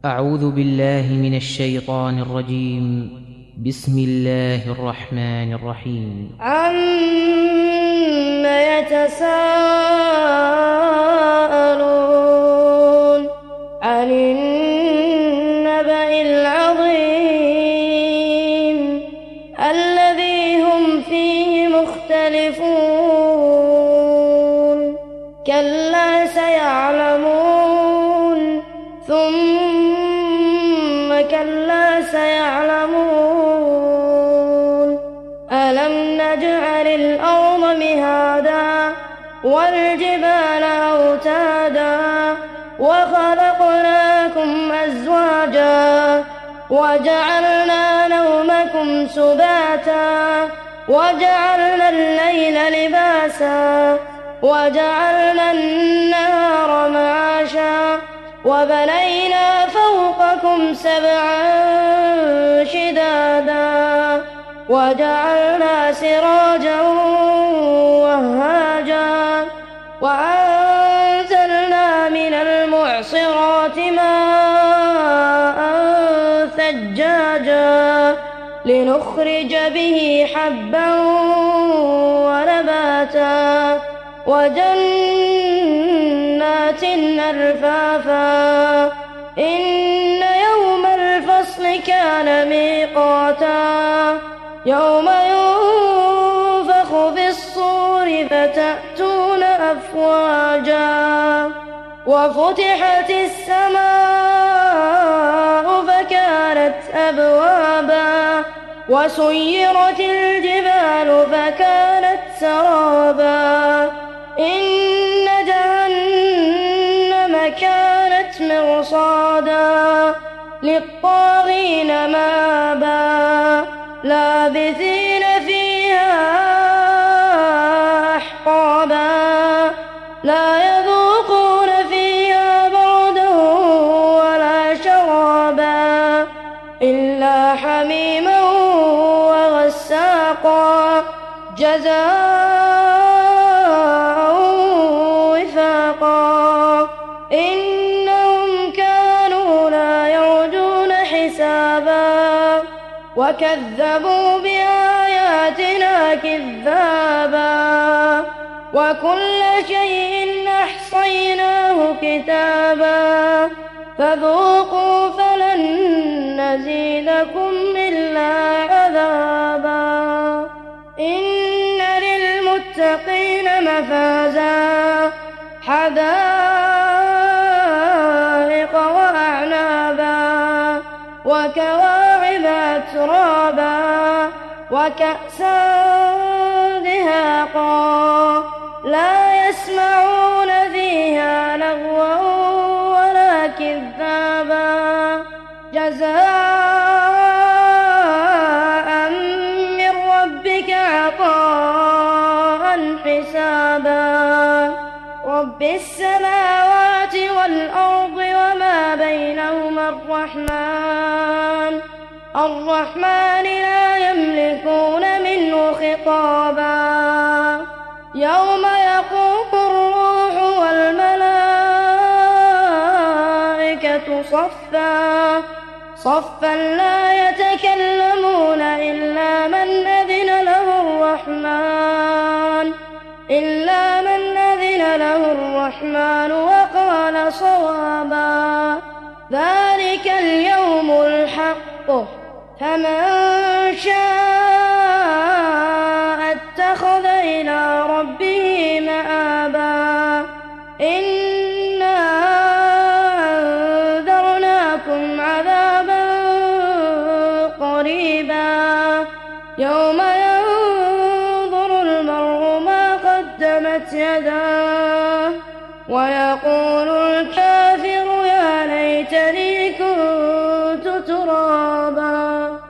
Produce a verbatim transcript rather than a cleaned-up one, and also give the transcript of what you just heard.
أعوذ بالله من الشيطان الرجيم. بسم الله الرحمن الرحيم. عَمَّ يَتَسَاءَلُونَ عَنِ النَّبَإِ الْعَظِيمِ الَّذِي هُمْ فِيهِ مُخْتَلِفُونَ كَلَّا سَيَعْلَمُونَ ثُمَّ كَلَّا سَيَعْلَمُونَ أَلَمْ نَجْعَلِ الْأَرْضَ مِهَادًا وَالْجِبَالَ أَوْتَادًا وَخَلَقْنَاكُمْ أَزْوَاجًا وَجَعَلْنَا نَوْمَكُمْ سُبَاتًا وَجَعَلْنَا اللَّيْلَ لِبَاسًا وَجَعَلْنَا النَّهَارَ مَعَاشًا وَبَنَيْنَا فَوْقَكُمْ سَبْعًا شِدَادًا وَجَعَلْنَا سِرَاجًا وَهَّاجًا وَأَنزَلْنَا مِنَ الْمُعْصِرَاتِ مَاءً ثَجَّاجًا لِنُخْرِجَ بِهِ حَبًّا وَنَبَاتًا وَجَنَّاتٍ أَلْفَافًا إِنَّ يَوْمَ الْفَصْلِ كَانَ مِيقَاتًا يَوْمَ يُنفَخُ فِي الصُّورِ فَتَأْتُونَ أَفْوَاجًا وَفُتِحَتِ السَّمَاءُ فَكَانَتْ أَبْوَابًا وَسُيِّرَتِ الْجِبَالُ فَكَانَتْ سَرَابًا إِنَّ جَهَنَّمَ كَانَتْ مِرْصَادًا لِلطَّاغِينَ مَآبًا لَابِثِينَ فِيهَا أَحْقَابًا لَا يَذُوقُونَ فِيهَا بَرْدًا وَلَا شَرَابًا إِلَّا حَمِيمًا وَغَسَّاقًا جَزَاءً وِفَاقًا إِنَّهُمْ كَانُوا لَا يَرْجُونَ حِسَابًا وَكَذَّبُوا بِآيَاتِنَا كِذَّابًا وَكُلَّ شَيْءٍ أَحْصَيْنَاهُ كِتَابًا فَذُوقُوا فَلَن نَّزِيدَكُمْ إِلَّا عَذَابًا إِنَّ لِلْمُتَّقِينَ مَفَازًا حَدَائِقَ وَأَعْنَابًا وَكَوَاعِبَ أَتْرَابًا وَكَأْسًا دِهَاقًا لَا يَسْمَعُونَ فِيهَا لَغْوًا وَلَا كِذَّابًا جَزَاءً مِّن رَّبِّكَ عَطَاءً حِسَابًا رَّبِّ السَّمَاوَاتِ وَالْأَرْضِ وَمَا بَيْنَهُمَا الرَّحْمَٰنُ الرَّحْمَٰنِ لَا يَمْلِكُونَ مِنْهُ خِطَابًا يَوْمَ يَقُومُ الرُّوحُ وَالْمَلَائِكَةُ صَفًّا صَفًّا لَّا يَتَكَلَّمُونَ إِلَّا مَنْ أَذِنَ لَهُ الرَّحْمَٰنُ إِلَّا مَنْ أَذِنَ له الرَّحْمَٰنُ وَقَالَ صَوَابًا ذَلِكَ الْيَوْمُ الْحَقُّ فَمَن شَاءَ اتَّخَذَ إِلَىٰ رَبِّهِ مَآبًا إِنَّا أَنذَرْنَاكُمْ عَذَابًا قَرِيبًا يَوْمَ يَنظُرُ الْمَرْءُ مَا قَدَّمَتْ يَدَاهُ وَيَقُولُ الْكَافِرُ يَا لَيْتَنِي